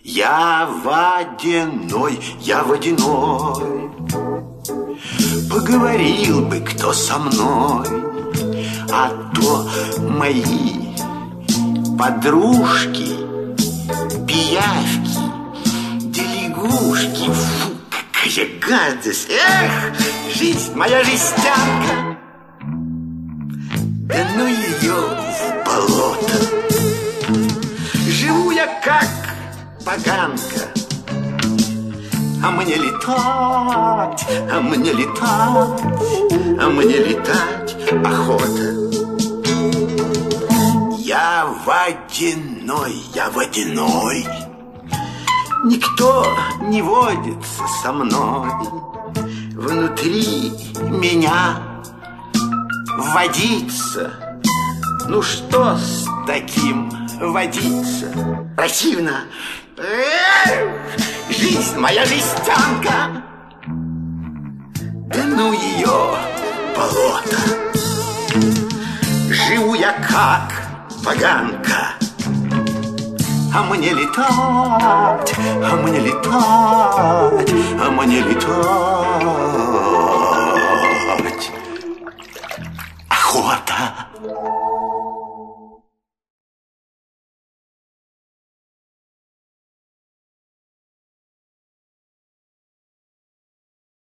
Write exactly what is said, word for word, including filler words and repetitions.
Я водяной, я водяной. Поговорил бы кто со мной, а то мои подружки, пиявки, да лягушки. Фу, какая гадость! Эх, жизнь моя жестянка! Да ну ее в болото! Живу я как поганка, а мне летать, а мне летать, а мне летать охота. Я водяной, я водяной. Никто не водится со мной. Внутри меня водиться. Ну что с таким водиться? Противно. Эх, жизнь моя жестянка. Да ну ее болото. Живу я как поганка, а мне летать, а мне летать, а мне летать охота.